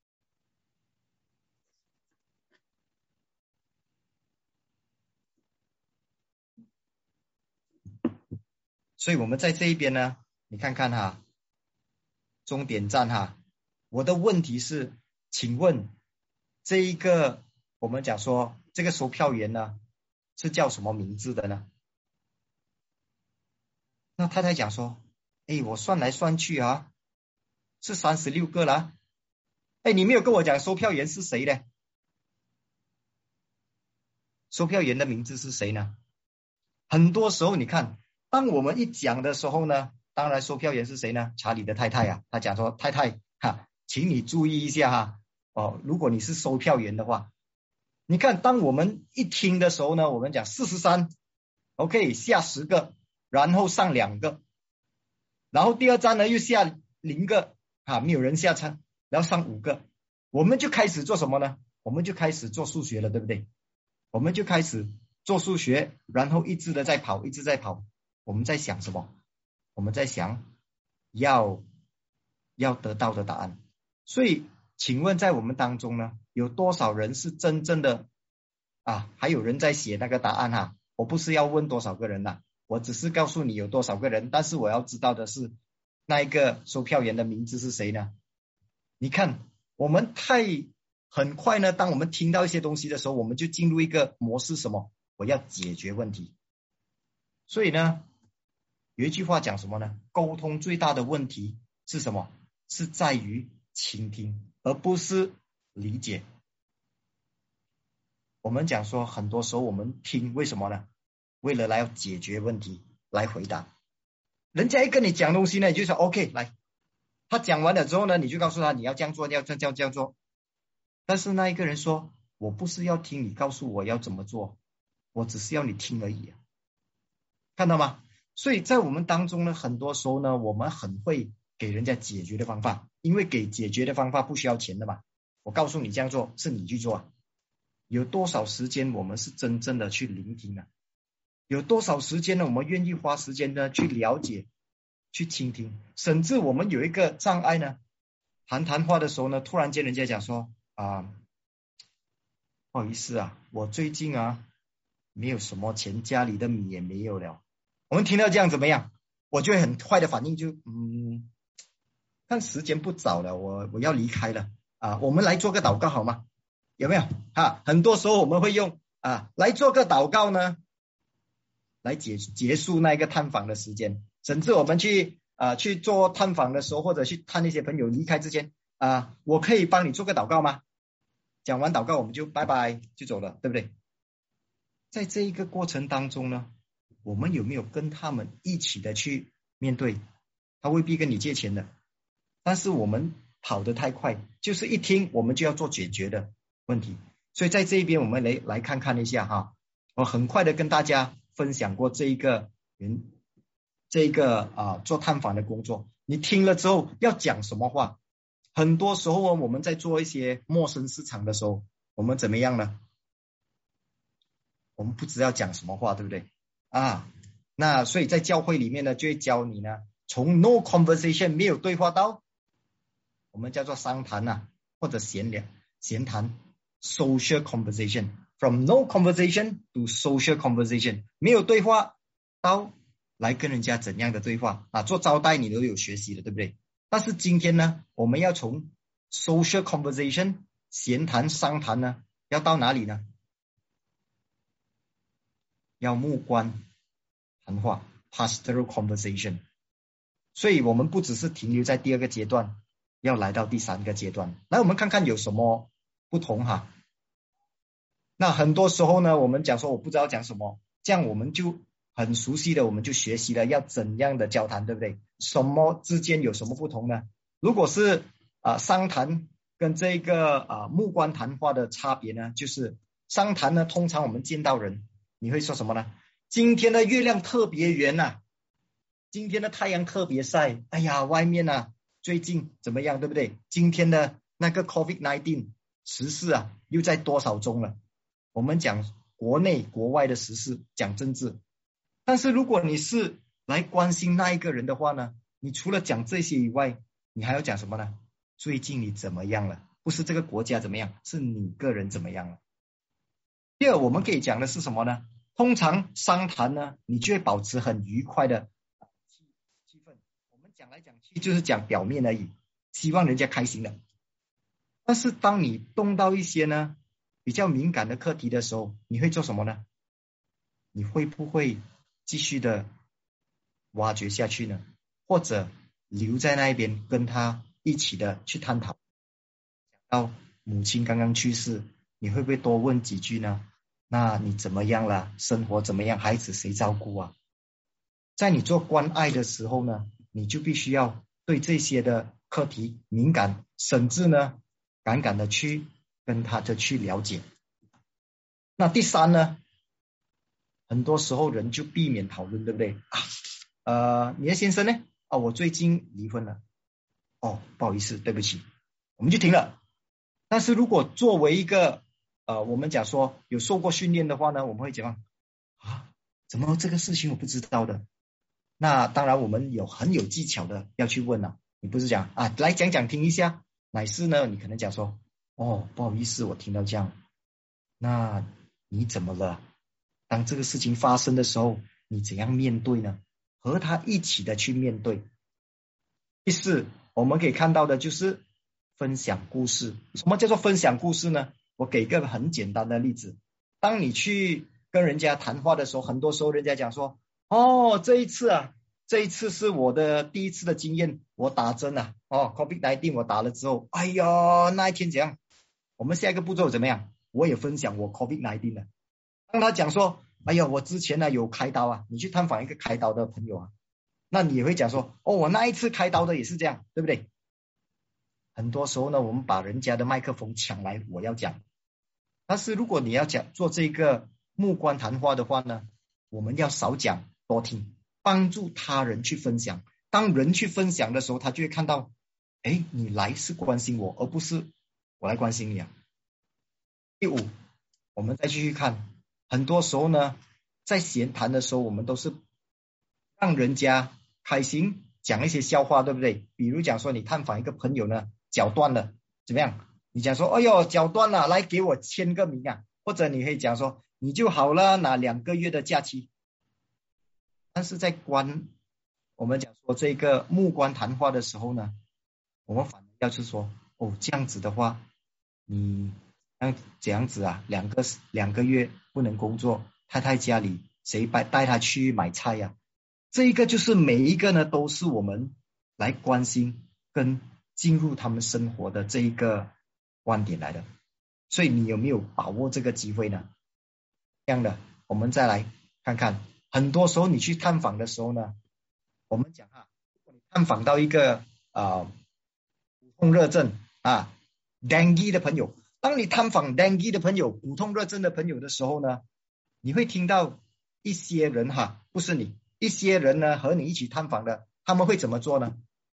Speaker 5: 所以我们在这一边呢，你看看终点站我的问题是，请问这一个我们讲说这个售票员呢是叫什么名字的呢？那太太讲说，我算来算去是36个了，你没有跟我讲售票员是谁呢？售票员的名字是谁呢？很多时候你看，当我们一讲的时候呢，当然售票员是谁呢？查理的太太他讲说，太太请你注意一下如果你是售票员的话，你看当我们一听的时候呢，我们讲43 OK 下10个，然后上2个，然后第2站呢又下0个没有人下车，然后上5个，我们就开始做什么呢？我们就开始做数学了，对不对？我们就开始做数学，然后一直在跑。我们在想什么？我们在想要得到的答案。所以请问在我们当中呢，有多少人是真正的还有人在写那个答案我不是要问多少个人我只是告诉你有多少个人，但是我要知道的是那一个售票员的名字是谁呢？你看我们很快呢，当我们听到一些东西的时候，我们就进入一个模式，什么？我要解决问题。所以呢有一句话讲什么呢？沟通最大的问题是什么？是在于倾听，而不是理解。我们讲说很多时候我们听，为什么呢？为了来解决问题，来回答。人家一跟你讲东西呢，你就说 OK 来，他讲完了之后呢，你就告诉他你要这样做，要这样做。但是那一个人说，我不是要听你告诉我要怎么做，我只是要你听而已看到吗？所以在我们当中呢，很多时候呢，我们很会给人家解决的方法，因为给解决的方法不需要钱的嘛。我告诉你这样做，是你去做有多少时间我们是真正的去聆听有多少时间呢？我们愿意花时间呢去了解、去倾听，甚至我们有一个障碍呢，谈话的时候呢，突然间人家讲说不好意思我最近没有什么钱，家里的米也没有了， 我们听到这样怎么样？我就会很快的反应就看时间不早了，我要离开了啊，我们来做个祷告好吗？有没有啊？很多时候我们会用来做个祷告呢，来结束那个探访的时间，甚至我们去做探访的时候，或者去探一些朋友离开之前我可以帮你做个祷告吗？讲完祷告我们就拜拜就走了，对不对？在这一个过程当中呢，我们有没有跟他们一起的去面对？他未必跟你借钱的，但是我们跑得太快，就是一听我们就要做解决的问题。所以在这一边我们来看看一下哈，我很快的跟大家分享过这一个做探访的工作，你听了之后要讲什么话？很多时候我们在做一些陌生市场的时候，我们怎么样呢？我们不知道讲什么话，对不对那所以在教会里面呢，就会教你呢，从 no conversation 没有对话到我们叫做商谈或者闲谈 social conversation， from no conversation to social conversation， 没有对话到来跟人家怎样的对话做招待你都有学习的，对不对？但是今天呢，我们要从 social conversation 闲谈商谈呢，要到哪里呢？要目观谈话 pastoral conversation。 所以我们不只是停留在第二个阶段，要来到第三个阶段。来，我们看看有什么不同那很多时候呢，我们讲说我不知道讲什么，这样我们就很熟悉的，我们就学习了要怎样的交谈，对不对？什么之间有什么不同呢？如果是商谈跟这个目观谈话的差别呢，就是商谈呢，通常我们见到人，你会说什么呢？今天的月亮特别圆今天的太阳特别晒，哎呀，外面最近怎么样，对不对？今天的那个 COVID-19 时事又在多少宗了？我们讲国内国外的时事，讲政治。但是如果你是来关心那一个人的话呢，你除了讲这些以外，你还要讲什么呢？最近你怎么样了？不是这个国家怎么样，是你个人怎么样了。第二，我们可以讲的是什么呢？通常商谈呢，你就会保持很愉快的气氛。我们讲来讲去就是讲表面而已，希望人家开心的。但是当你动到一些呢比较敏感的课题的时候，你会做什么呢？你会不会继续的挖掘下去呢？或者留在那一边跟他一起的去探讨？讲到母亲刚刚去世，你会不会多问几句呢？那你怎么样了？生活怎么样？孩子谁照顾在你做关爱的时候呢，你就必须要对这些的课题敏感，甚至呢敢敢的去跟他的去了解。那第三呢，很多时候人就避免讨论，对不对你的先生呢？我最近离婚了。不好意思，对不起，我们就停了。但是如果作为一个我们讲说有受过训练的话呢，我们会讲怎么这个事情我不知道的？那当然我们很有技巧的要去问你不是讲来讲讲听一下，乃是呢你可能讲说不好意思，我听到这样，那你怎么了？当这个事情发生的时候，你怎样面对呢？和他一起的去面对。第四，我们可以看到的就是分享故事。什么叫做分享故事呢？我给一个很简单的例子。当你去跟人家谈话的时候，很多时候人家讲说这一次是我的第一次的经验，我打针COVID-19 我打了之后，哎呀那一天怎样？我们下一个步骤怎么样？我也分享我 COVID-19 了。当他讲说哎呀我之前有开刀你去探访一个开刀的朋友那你也会讲说我那一次开刀的也是这样，对不对？很多时候呢，我们把人家的麦克风抢来我要讲。但是如果你要做这个目观谈话的话呢，我们要少讲多听，帮助他人去分享。当人去分享的时候，他就会看到你来是关心我，而不是我来关心你第五，我们再继续看，很多时候呢在闲谈的时候，我们都是让人家开心，讲一些笑话，对不对？比如讲说你探访一个朋友呢，脚断了怎么样？你讲说哎呦脚断了，来给我签个名或者你可以讲说你就好了，拿2个月的假期。 但是在我们讲说这个木棺谈话的时候呢，我们反而要去说，这样子的话，你这样子啊，两个月不能工作，太太家里谁带他去买菜呀？这一个就是每一个呢，都是我们来关心跟进入他们生活的这一个观点来的。所以你有没有把握这个机会呢？这样的，我们再来看看，很多时候你去探访的时候呢，我们讲如果你探访到一个骨痛热症dengue 的朋友，当你探访 dengue 的朋友、骨痛热症的朋友的时候呢，你会听到一些人不是你，一些人呢和你一起探访的，他们会怎么做呢？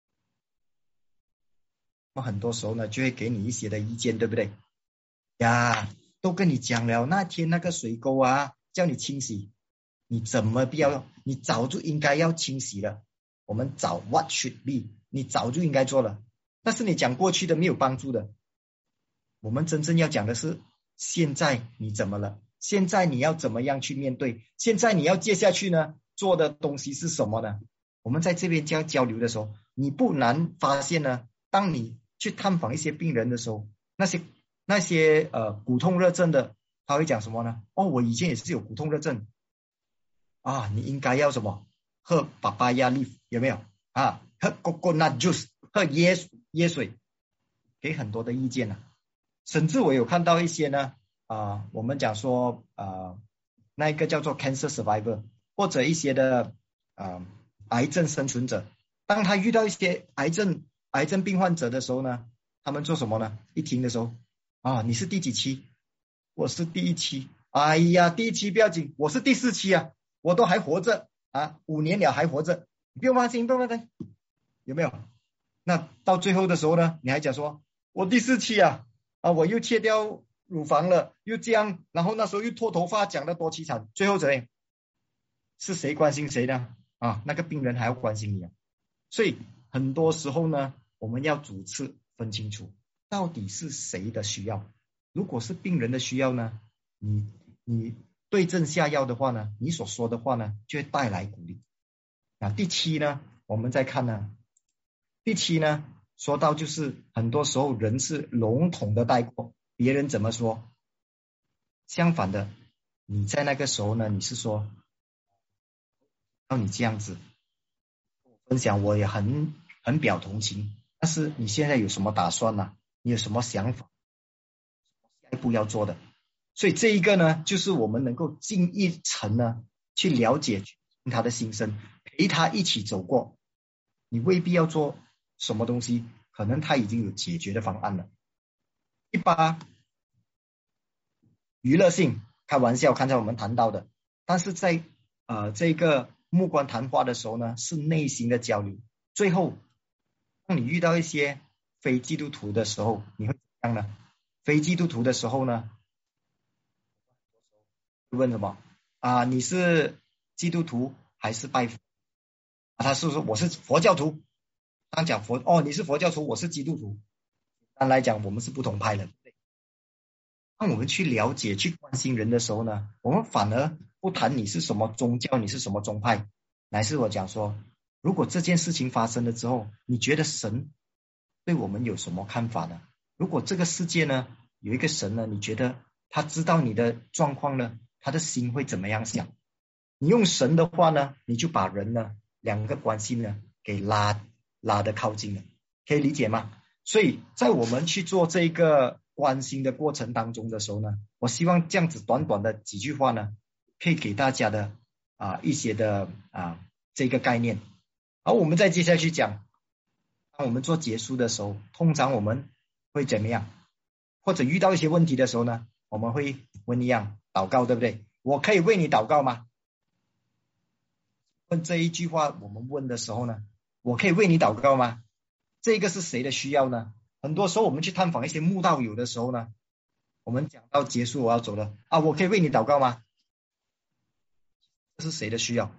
Speaker 5: 很多时候呢就会给你一些的意见，对不对呀？都跟你讲了，那天那个水沟叫你清洗，你怎么必要？你早就应该要清洗了。我们早 what should be， 你早就应该做了。但是你讲过去的没有帮助的，我们真正要讲的是现在你怎么了？现在你要怎么样去面对？现在你要接下去呢做的东西是什么呢？我们在这边这样交流的时候，你不难发现呢，当你去探访一些病人的时候，那些骨痛热症的，他会讲什么呢？我以前也是有骨痛热症你应该要什么？喝papaya leaf， 有没有喝 coconut juice， 喝椰水，给很多的意见甚至我有看到一些呢我们讲说那一个叫做 cancer survivor， 或者一些的癌症生存者，当他遇到一些癌症病患者的时候呢，他们做什么呢？一听的时候你是第几期？我是第1期。哎呀，第1期不要紧，我是第4期我都还活着5年了还活着，你不用放心，有没有？那到最后的时候呢，你还讲说我第4期我又切掉乳房了，又这样，然后那时候又脱头发，讲得多凄惨，最后怎样？是谁关心谁呢？那个病人还要关心你所以很多时候呢，我们要主次分清楚，到底是谁的需要。如果是病人的需要呢，你对症下药的话呢，你所说的话呢就会带来鼓励。第7呢，我们再看呢，第7呢说到就是很多时候人是笼统的带过，别人怎么说，相反的，你在那个时候呢，你是说让你这样子分享，我也很表同情，但是你现在有什么打算呢？你有什么想法？下一步要做的？所以这一个呢，就是我们能够进一层呢，去了解他的心声，陪他一起走过。你未必要做什么东西，可能他已经有解决的方案了。第8，娱乐性，开玩笑，刚才我们谈到的，但是在这个木棺谈话的时候呢，是内心的交流。最后，当你遇到一些非基督徒的时候，你会怎样呢？非基督徒的时候呢，问什么你是基督徒还是拜佛他是说我是佛教徒。当讲你是佛教徒，我是基督徒，当来讲我们是不同派的。当我们去了解去关心人的时候呢，我们反而不谈你是什么宗教，你是什么宗派，乃是我讲说，如果这件事情发生了之后，你觉得神对我们有什么看法呢？如果这个世界呢有一个神呢，你觉得他知道你的状况呢，他的心会怎么样想？你用神的话呢，你就把人呢两个关系呢给拉得靠近了，可以理解吗？所以在我们去做这个关心的过程当中的时候呢，我希望这样子短短的几句话呢，可以给大家的一些的这个概念。好，我们再接下去讲，当我们做结束的时候，通常我们会怎么样？或者遇到一些问题的时候呢，我们会问一样祷告，对不对？我可以为你祷告吗？问这一句话我们问的时候呢，我可以为你祷告吗？这个是谁的需要呢？很多时候我们去探访一些慕道友的时候呢，我们讲到结束我要走了我可以为你祷告吗？这是谁的需要？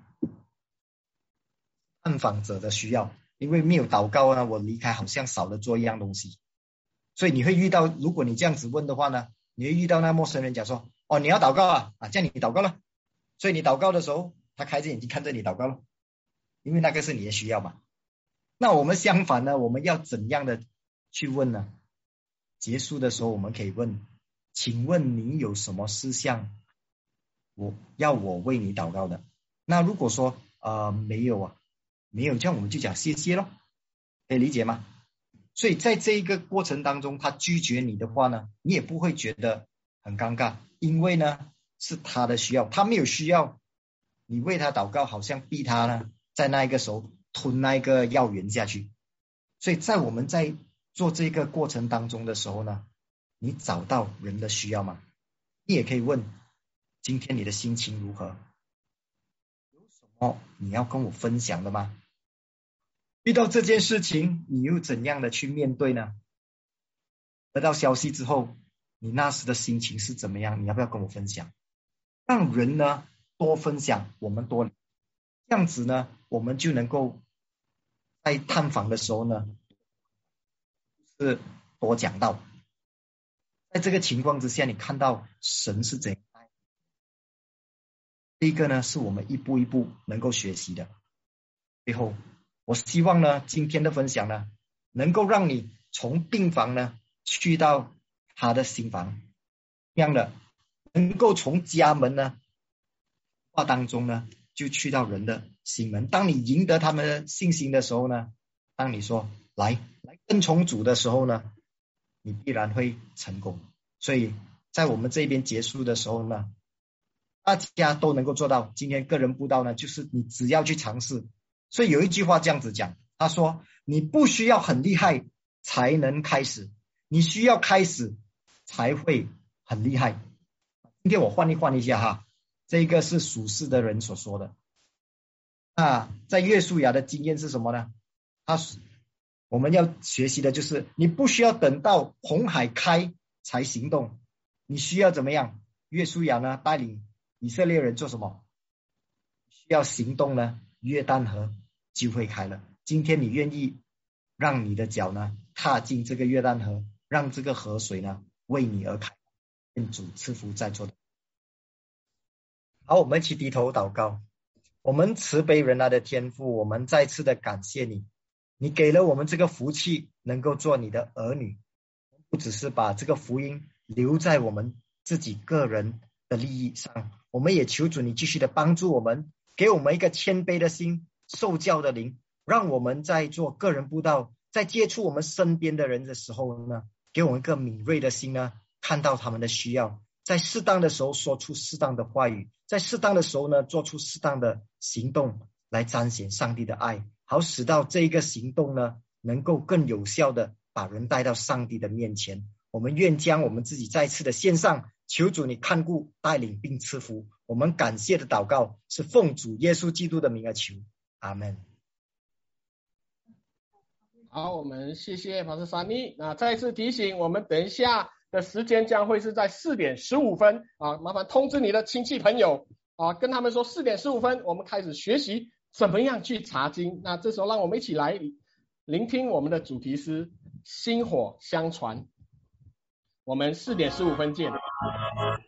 Speaker 5: 探访者的需要，因为没有祷告呢，我离开好像少了做一样东西。所以你会遇到，如果你这样子问的话呢，你会遇到那陌生人讲说你要祷告这样你祷告了。所以你祷告的时候， 他开着眼睛看着你祷告咯，因为那个是你的需要嘛。那我们相反呢，我们要怎样的去问呢？结束的时候我们可以问，请问你有什么事项我为你祷告的？那如果说没有啊，没有，这样我们就讲谢谢咯，可以理解吗？所以在这一个过程当中，他拒绝你的话呢，你也不会觉得很尴尬，因为呢是他的需要，他没有需要你为他祷告，好像逼他呢在那一个时候吞那一个药源下去。所以在我们在做这个过程当中的时候呢，你找到人的需要吗？你也可以问，今天你的心情如何？有什么你要跟我分享的吗？遇到这件事情你又怎样的去面对呢？得到消息之后你那时的心情是怎么样？你要不要跟我分享？让人呢多分享，我们多，这样子呢我们就能够在探访的时候呢是多讲到。在这个情况之下，你看到神是怎样，这个呢是我们一步一步能够学习的。最后我希望呢今天的分享呢能够让你从病房呢去到他的心房，这样的能够从家门呢话当中呢就去到人的心门。当你赢得他们的信心的时候呢，当你说来跟从主的时候呢，你必然会成功。所以在我们这边结束的时候呢，大家都能够做到。今天个人布道呢，就是你只要去尝试。所以有一句话这样子讲，他说你不需要很厉害才能开始，你需要开始才会很厉害。今天我换一下哈，这个是属世的人所说的。在约书亚的经验是什么呢？我们要学习的就是你不需要等到红海开才行动，你需要怎么样？约书亚呢带领以色列人做什么？需要行动呢，约旦河就会开了。今天你愿意让你的脚呢踏进这个约旦河，让这个河水呢为你而开，愿主赐福在座的。好，我们一起低头祷告。我们慈悲仁爱的天父，我们再次的感谢你，你给了我们这个福气，能够做你的儿女，不只是把这个福音留在我们自己个人的利益上，我们也求主你继续的帮助我们，给我们一个谦卑的心，受教的灵，让我们在做个人布道，在接触我们身边的人的时候呢，给我们一个敏锐的心呢，看到他们的需要，在适当的时候说出适当的话语，在适当的时候呢做出适当的行动，来彰显上帝的爱，好使到这一个行动呢能够更有效的把人带到上帝的面前。我们愿将我们自己再次的献上，求主你看顾带领并赐福。我们感谢的祷告是奉主耶稣基督的名而求，阿们。
Speaker 4: 好，我们谢谢法师珊妮。那再次提醒，我们等一下的时间将会是在4点15分啊，麻烦通知你的亲戚朋友啊，跟他们说4点15分我们开始学习怎么样去查经。那这时候让我们一起来聆听我们的主题诗薪火相传。我们4点15分见。